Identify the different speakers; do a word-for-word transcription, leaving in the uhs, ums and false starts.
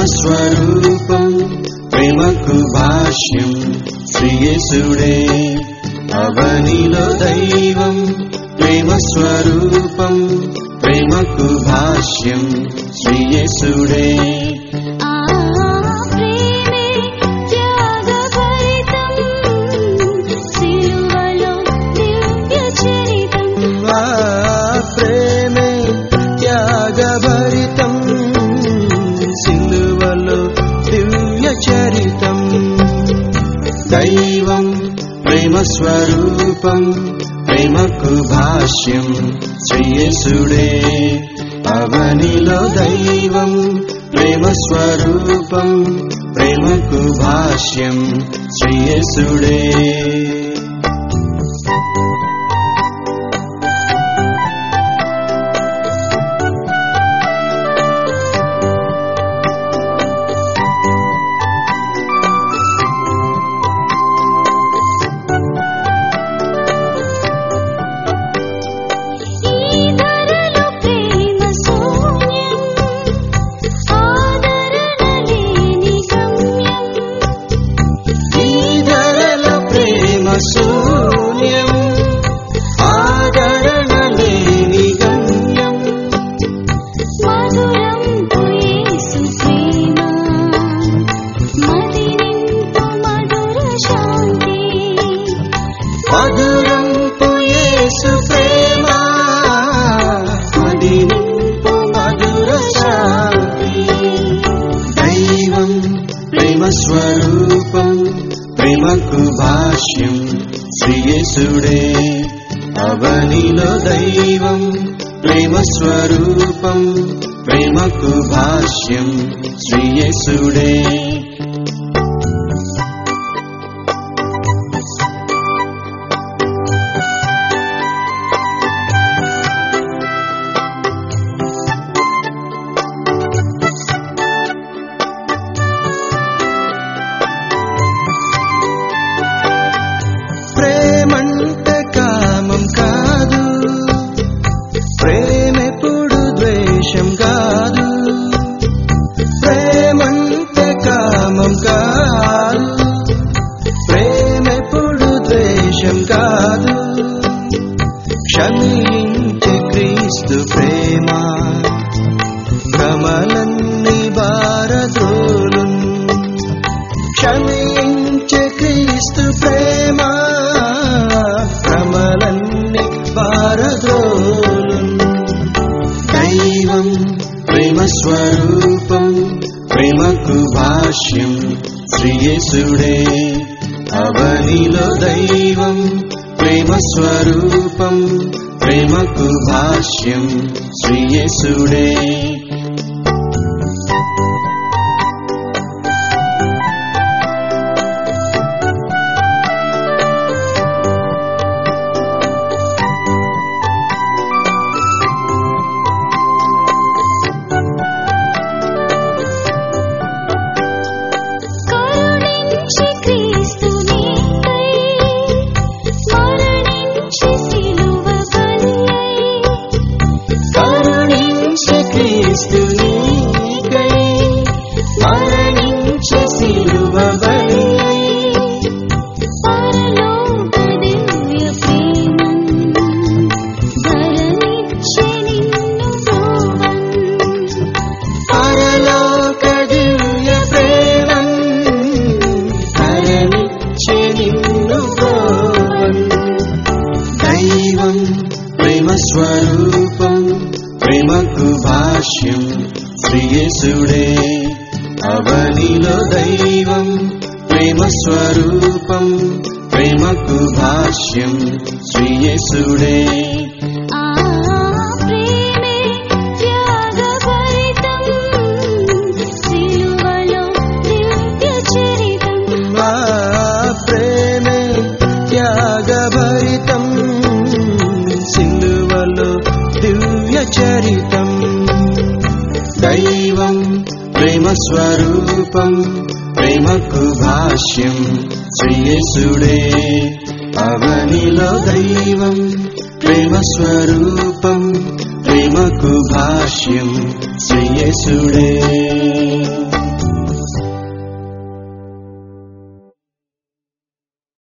Speaker 1: స్వరూపం ప్రేమకు భాష్యం శ్రీయేసుడే అవనిలో దైవం ప్రేమ స్వరూపం ప్రేమకు భాష్యం శ్రీయేసుడే దైవం ప్రేమ స్వరూపం ప్రేమకు భాష్యం శ్రీయేసుడే అవనిలో దైవం ప్రేమ స్వరూపం ప్రేమకు భాష్యం శ్రీయేసుడే శూన్యం ఆదరణ లేని గమ్యం
Speaker 2: మధురం యేసు ప్రేమ మది నింపు మధుర శాంతి
Speaker 1: మధురం యేసు ప్రేమ మది నింపు మధుర శాంతి దైవం ప్రేమ స్వరూపం ప్రేమకు భాష్యం శ్రీయేసుడే అవనిలో దైవం ప్రేమ స్వరూపం ప్రేమకు భాష్యం శ్రీయేసుడే ప్రేమంటే కామం కాదు ప్రేమెప్పుడు ద్వేషం కాదు ప్రేమంటే కామం కాదు ప్రేమెప్పుడు ద్వేషం కాదు క్షమించే క్రీస్తు ప్రేమ భ్రమలన్నీ భారద్రోలున్ క్షమించే క్రీస్తు ప్రేమ భ్రమలన్నీ భారద్రోలున్ దైవం ప్రేమ స్వరూపం ప్రేమకు భాష్యం శ్రీయేసుడే అవనిలో దైవం ప్రేమ స్వరూపం ప్రేమకు భాష్యం శ్రీయేసుడే స్వరూపం ప్రేమకు భాష్యం శ్రీయేసుడే అవనిలో దైవం ప్రేమ స్వరూపం ప్రేమకు భాష్యం శ్రీయేసుడే చరితం దైవం ప్రేమ స్వరూపం ప్రేమకు భాష్యం శ్రీయేసుడే అవనిలో దైవం ప్రేమ స్వరూపం ప్రేమకు భాష్యం శ్రీయేసుడే.